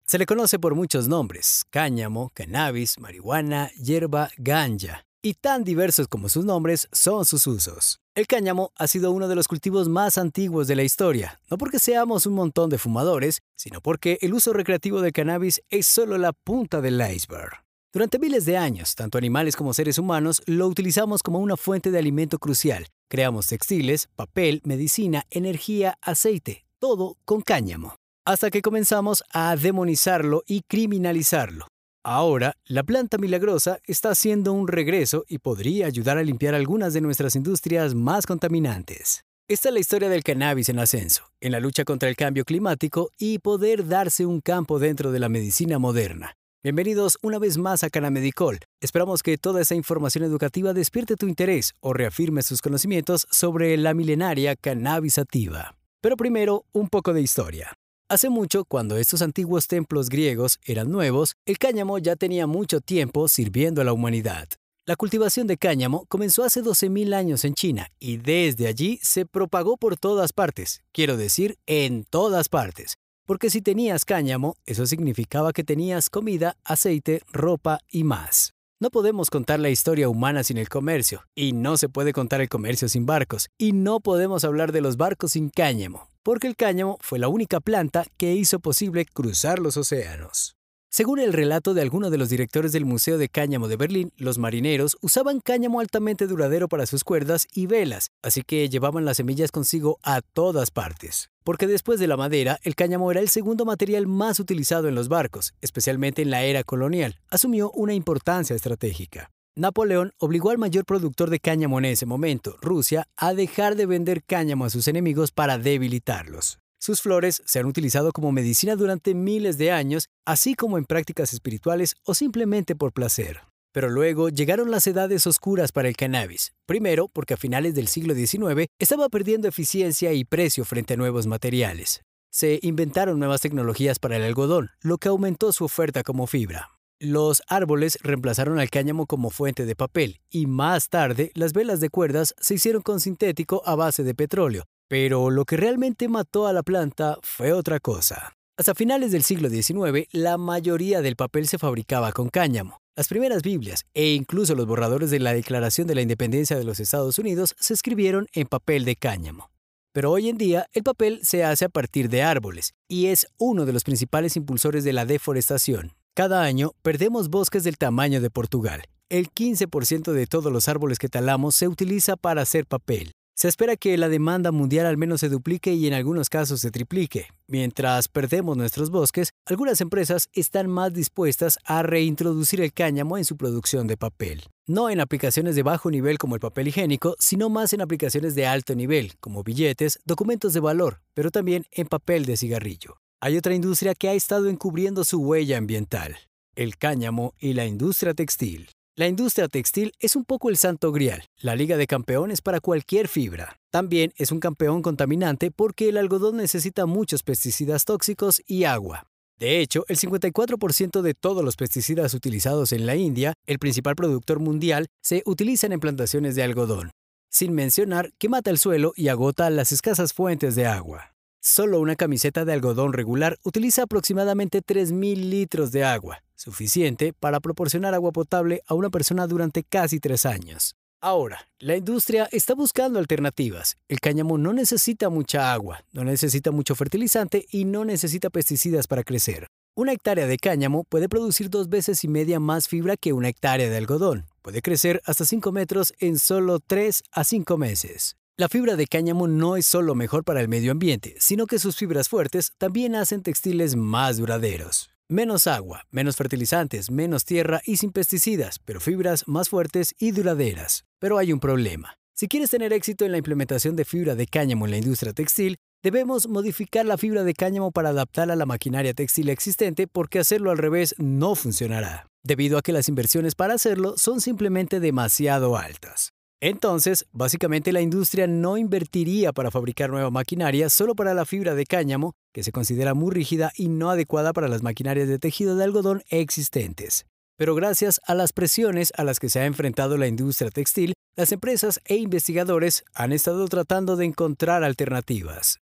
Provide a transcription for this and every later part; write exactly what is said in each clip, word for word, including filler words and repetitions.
Se le conoce por muchos nombres: cáñamo, cannabis, marihuana, hierba, ganja. Y tan diversos como sus nombres son sus usos. El cáñamo ha sido uno de los cultivos más antiguos de la historia, no porque seamos un montón de fumadores, sino porque el uso recreativo del cannabis es solo la punta del iceberg. Durante miles de años, tanto animales como seres humanos lo utilizamos como una fuente de alimento crucial. Creamos textiles, papel, medicina, energía, aceite, todo con cáñamo. Hasta que comenzamos a demonizarlo y criminalizarlo. Ahora, la planta milagrosa está haciendo un regreso y podría ayudar a limpiar algunas de nuestras industrias más contaminantes. Esta es la historia del cannabis en ascenso, en la lucha contra el cambio climático y poder darse un campo dentro de la medicina moderna. Bienvenidos una vez más a Canamedicol. Esperamos que toda esa información educativa despierte tu interés o reafirme sus conocimientos sobre la milenaria cannabis sativa. Pero primero, un poco de historia. Hace mucho, cuando estos antiguos templos griegos eran nuevos, el cáñamo ya tenía mucho tiempo sirviendo a la humanidad. La cultivación de cáñamo comenzó hace doce mil años en China y desde allí se propagó por todas partes, quiero decir, en todas partes. Porque si tenías cáñamo, eso significaba que tenías comida, aceite, ropa y más. No podemos contar la historia humana sin el comercio, y no se puede contar el comercio sin barcos, y no podemos hablar de los barcos sin cáñamo, porque el cáñamo fue la única planta que hizo posible cruzar los océanos. Según el relato de alguno de los directores del Museo de Cáñamo de Berlín, los marineros usaban cáñamo altamente duradero para sus cuerdas y velas, así que llevaban las semillas consigo a todas partes. Porque después de la madera, el cáñamo era el segundo material más utilizado en los barcos, especialmente en la era colonial. Asumió una importancia estratégica. Napoleón obligó al mayor productor de cáñamo en ese momento, Rusia, a dejar de vender cáñamo a sus enemigos para debilitarlos. Sus flores se han utilizado como medicina durante miles de años, así como en prácticas espirituales o simplemente por placer. Pero luego llegaron las edades oscuras para el cannabis. Primero, porque a finales del siglo diecinueve estaba perdiendo eficiencia y precio frente a nuevos materiales. Se inventaron nuevas tecnologías para el algodón, lo que aumentó su oferta como fibra. Los árboles reemplazaron al cáñamo como fuente de papel, y más tarde las velas de cuerdas se hicieron con sintético a base de petróleo. Pero lo que realmente mató a la planta fue otra cosa. Hasta finales del siglo diecinueve, la mayoría del papel se fabricaba con cáñamo. Las primeras Biblias e incluso los borradores de la Declaración de la Independencia de los Estados Unidos se escribieron en papel de cáñamo. Pero hoy en día, el papel se hace a partir de árboles y es uno de los principales impulsores de la deforestación. Cada año, perdemos bosques del tamaño de Portugal. El quince por ciento de todos los árboles que talamos se utiliza para hacer papel. Se espera que la demanda mundial al menos se duplique y en algunos casos se triplique. Mientras perdemos nuestros bosques, algunas empresas están más dispuestas a reintroducir el cáñamo en su producción de papel. No en aplicaciones de bajo nivel como el papel higiénico, sino más en aplicaciones de alto nivel, como billetes, documentos de valor, pero también en papel de cigarrillo. Hay otra industria que ha estado encubriendo su huella ambiental: el cáñamo y la industria textil. La industria textil es un poco el santo grial, la liga de campeones para cualquier fibra. También es un campeón contaminante porque el algodón necesita muchos pesticidas tóxicos y agua. De hecho, el cincuenta y cuatro por ciento de todos los pesticidas utilizados en la India, el principal productor mundial, se utilizan en plantaciones de algodón. Sin mencionar que mata el suelo y agota las escasas fuentes de agua. Solo una camiseta de algodón regular utiliza aproximadamente tres mil litros de agua, suficiente para proporcionar agua potable a una persona durante casi tres años. Ahora, la industria está buscando alternativas. El cáñamo no necesita mucha agua, no necesita mucho fertilizante y no necesita pesticidas para crecer. Una hectárea de cáñamo puede producir dos veces y media más fibra que una hectárea de algodón. Puede crecer hasta cinco metros en solo tres a cinco meses. La fibra de cáñamo no es solo mejor para el medio ambiente, sino que sus fibras fuertes también hacen textiles más duraderos. Menos agua, menos fertilizantes, menos tierra y sin pesticidas, pero fibras más fuertes y duraderas. Pero hay un problema. Si quieres tener éxito en la implementación de fibra de cáñamo en la industria textil, debemos modificar la fibra de cáñamo para adaptarla a la maquinaria textil existente, porque hacerlo al revés no funcionará, debido a que las inversiones para hacerlo son simplemente demasiado altas. Entonces, básicamente la industria no invertiría para fabricar nueva maquinaria solo para la fibra de cáñamo, que se considera muy rígida y no adecuada para las maquinarias de tejido de algodón existentes. Pero gracias a las presiones a las que se ha enfrentado la industria textil, las empresas e investigadores han estado tratando de encontrar alternativas.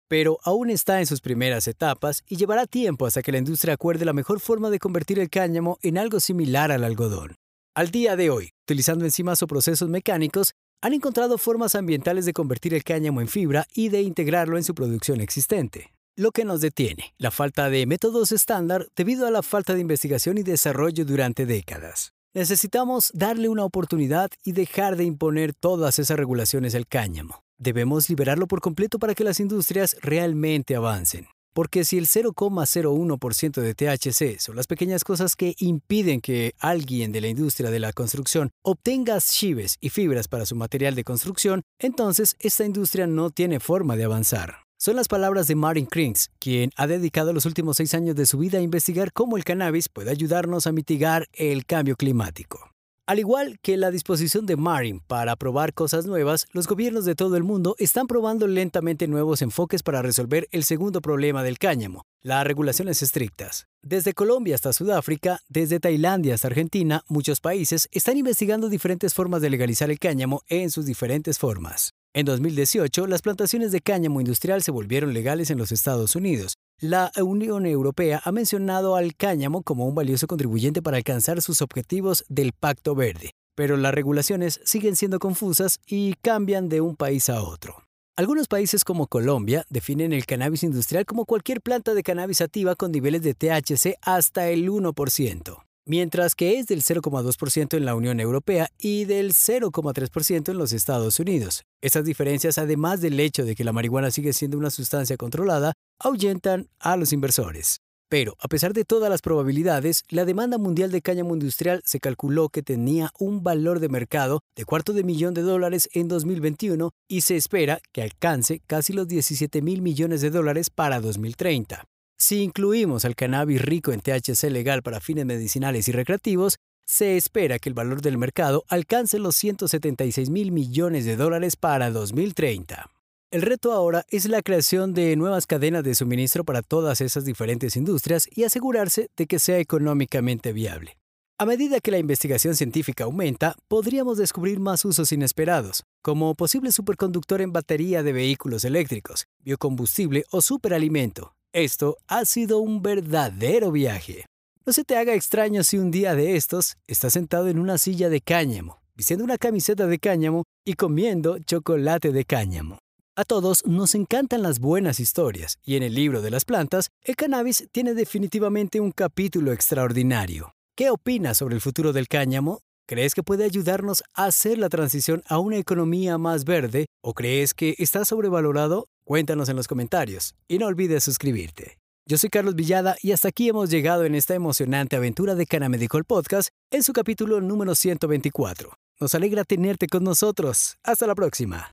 pero aún está en sus primeras etapas y llevará tiempo hasta que la industria acuerde la mejor forma de convertir el cáñamo en algo similar al algodón. Al día de hoy, utilizando enzimas o procesos mecánicos, han encontrado formas ambientales de convertir el cáñamo en fibra y de integrarlo en su producción existente. Lo que nos detiene, la falta de métodos estándar debido a la falta de investigación y desarrollo durante décadas. Necesitamos darle una oportunidad y dejar de imponer todas esas regulaciones al cáñamo. Debemos liberarlo por completo para que las industrias realmente avancen. Porque si el cero coma cero uno por ciento de T H C son las pequeñas cosas que impiden que alguien de la industria de la construcción obtenga chives y fibras para su material de construcción, entonces esta industria no tiene forma de avanzar. Son las palabras de Martin Krings, quien ha dedicado los últimos seis años de su vida a investigar cómo el cannabis puede ayudarnos a mitigar el cambio climático. Al igual que la disposición de Martin para probar cosas nuevas, los gobiernos de todo el mundo están probando lentamente nuevos enfoques para resolver el segundo problema del cáñamo, las regulaciones estrictas. Desde Colombia hasta Sudáfrica, desde Tailandia hasta Argentina, muchos países están investigando diferentes formas de legalizar el cáñamo en sus diferentes formas. En dos mil dieciocho, las plantaciones de cáñamo industrial se volvieron legales en los Estados Unidos. La Unión Europea ha mencionado al cáñamo como un valioso contribuyente para alcanzar sus objetivos del Pacto Verde, pero las regulaciones siguen siendo confusas y cambian de un país a otro. Algunos países como Colombia definen el cannabis industrial como cualquier planta de cannabis sativa con niveles de T H C hasta el uno por ciento. Mientras que es del cero coma dos por ciento en la Unión Europea y del cero coma tres por ciento en los Estados Unidos. Estas diferencias, además del hecho de que la marihuana sigue siendo una sustancia controlada, ahuyentan a los inversores. Pero, a pesar de todas las probabilidades, la demanda mundial de cáñamo industrial se calculó que tenía un valor de mercado de cuarto de millón de dólares en dos mil veintiuno y se espera que alcance casi los diecisiete mil millones de dólares para dos mil treinta. Si incluimos al cannabis rico en T H C legal para fines medicinales y recreativos, se espera que el valor del mercado alcance los ciento setenta y seis mil millones de dólares para dos mil treinta. El reto ahora es la creación de nuevas cadenas de suministro para todas esas diferentes industrias y asegurarse de que sea económicamente viable. A medida que la investigación científica aumenta, podríamos descubrir más usos inesperados, como posible superconductor en batería de vehículos eléctricos, biocombustible o superalimento. Esto ha sido un verdadero viaje. No se te haga extraño si un día de estos estás sentado en una silla de cáñamo, vistiendo una camiseta de cáñamo y comiendo chocolate de cáñamo. A todos nos encantan las buenas historias y en el libro de las plantas, el cannabis tiene definitivamente un capítulo extraordinario. ¿Qué opinas sobre el futuro del cáñamo? ¿Crees que puede ayudarnos a hacer la transición a una economía más verde o crees que está sobrevalorado? Cuéntanos en los comentarios y no olvides suscribirte. Yo soy Carlos Villada y hasta aquí hemos llegado en esta emocionante aventura de Canamedical Podcast en su capítulo número ciento veinticuatro. Nos alegra tenerte con nosotros. Hasta la próxima.